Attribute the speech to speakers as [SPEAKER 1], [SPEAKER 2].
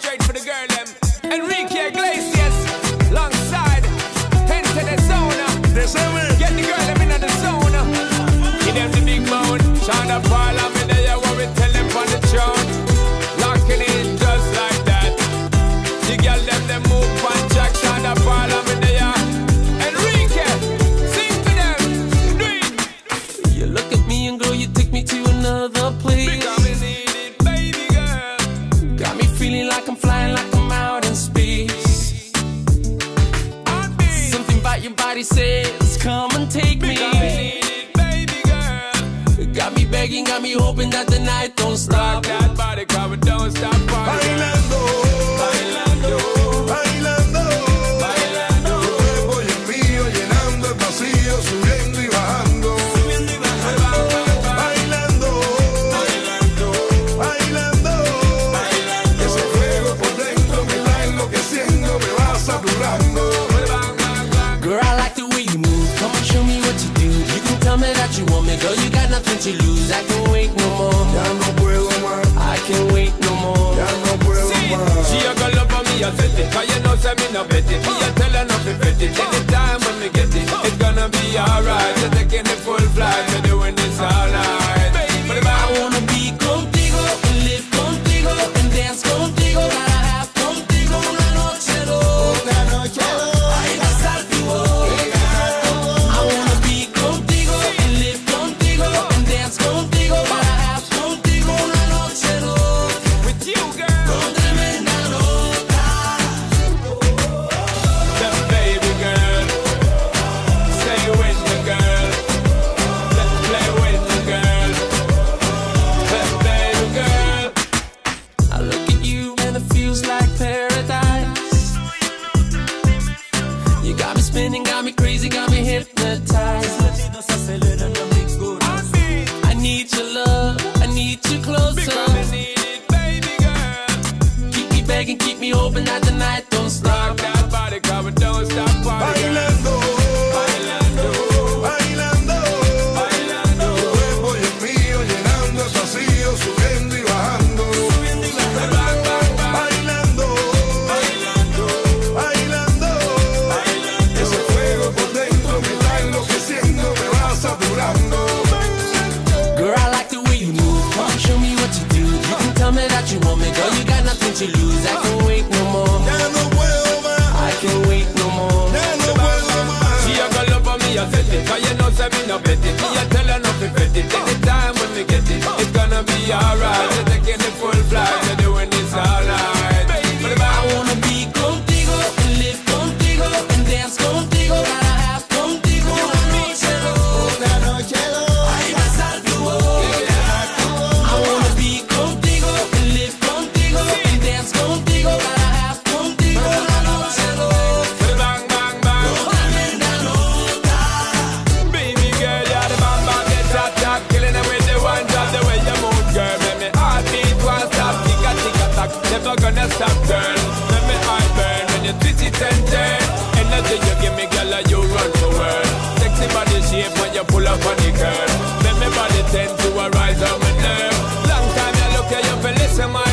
[SPEAKER 1] straight for the girl them. Enrique Iglesias, alongside Enter the Zone. Get the girl them in the zone. Give them the big moan. Shonda Paul, I'm in there, what we tell them on the throne. Locking in just like that. The girl them move on Jack. Shonda Paul, I'm in there. Enrique, sing for them. Do it.
[SPEAKER 2] You look at me and girl, you take me to another place.
[SPEAKER 1] Because we need it, baby girl.
[SPEAKER 2] Got me feeling like I'm flying, like I'm out in space. Something about your body says, come and take me.
[SPEAKER 1] Because we need it, baby girl.
[SPEAKER 2] Got me begging, got me hoping that the night don't stop.
[SPEAKER 1] Rock that body, cause we don't stop partying.
[SPEAKER 3] Bailando,
[SPEAKER 1] Bailando,
[SPEAKER 3] bailando,
[SPEAKER 1] bailando.
[SPEAKER 3] tu cuerpo y el mío llenando el vacío, subiendo y bajando. Bailando,
[SPEAKER 1] Bailando,
[SPEAKER 3] bailando,
[SPEAKER 1] bailando.
[SPEAKER 3] ese fuego por dentro me está enloqueciendo, me va saturando.
[SPEAKER 2] Girl, I like the way you move. Come on, show me what you do. You can tell me that you want me, girl. You got nothing to lose. I can't wait no more.
[SPEAKER 3] Ya no puedo más,
[SPEAKER 2] I can't wait no more.
[SPEAKER 3] ya no puedo más.
[SPEAKER 1] She a go love for me, I set it. Cause you know, say me no bet it. Me a tell her not to bet it. Anytime when me get it, it's gonna be alright. You're taking the full flight, you're doing this all night. But if
[SPEAKER 2] I
[SPEAKER 1] I
[SPEAKER 2] wanna be contigo, and live contigo, and dance contigo. Gotta have contigo una noche loca. Ay, besar tu boca. I wanna be contigo, and live contigo, and dance contigo. Gotta have contigo una noche loca.
[SPEAKER 1] with you, girl,
[SPEAKER 2] Con tremenda loca.
[SPEAKER 1] the baby girl, stay with the girl, let's play with the girl, the baby girl.
[SPEAKER 2] I look at you and it feels like paradise. You got me spinning, got me crazy, got me hypnotized. I need your love, I need you
[SPEAKER 1] Because
[SPEAKER 2] closer.
[SPEAKER 1] we need it, baby girl.
[SPEAKER 2] Keep me begging, keep me hoping that the night don't stop.
[SPEAKER 1] Rock that body, cause we don't stop partying.
[SPEAKER 3] Bailando,
[SPEAKER 1] Bailando,
[SPEAKER 3] bailando,
[SPEAKER 1] bailando.
[SPEAKER 3] tu cuerpo y el mío llenando el vacío, subiendo y bajando.
[SPEAKER 1] Bang, bang, bang.
[SPEAKER 3] Bailando,
[SPEAKER 1] Bailando,
[SPEAKER 3] bailando,
[SPEAKER 1] bailando.
[SPEAKER 3] ese fuego por dentro me está enloqueciendo, me va saturando.
[SPEAKER 2] Girl, I like the way you move. Come on, show me what you do. You can tell me that you want me, girl. You got nothing to lose. I can't wait no more.
[SPEAKER 3] Ya no puedo más,
[SPEAKER 2] I can't wait no more.
[SPEAKER 3] ya no puedo más.
[SPEAKER 1] She a go love for me, I set it. Cause you know, say me no bet it. Me a tell her not to bet it. Anytime when we get it, it's gonna be alright. You're taking the full flight, you're doing this all night. But if
[SPEAKER 2] I
[SPEAKER 1] I
[SPEAKER 2] wanna be contigo, and live contigo, and dance contigo. Gotta have contigo una noche loca. Ay, besar tu boca. I wanna be contigo, and live contigo, and dance contigo. Gotta have contigo una noche loca.
[SPEAKER 1] bang, bang, bang.
[SPEAKER 2] Tremenda loca.
[SPEAKER 1] Baby girl, you're the bang, bang, the top, top. Killing it with the one drop, the way you move, girl. Make me heartbeat won't stop. Tick-a, tick-a-tock, never gonna stop, girl. Make me heart burn when you twist it and turn. Energy you give me, girl, you run for world. Sexy body shape when you pull up on the curve. Make me body tend to arise on my nerve. Long time you look at you, feel listen, my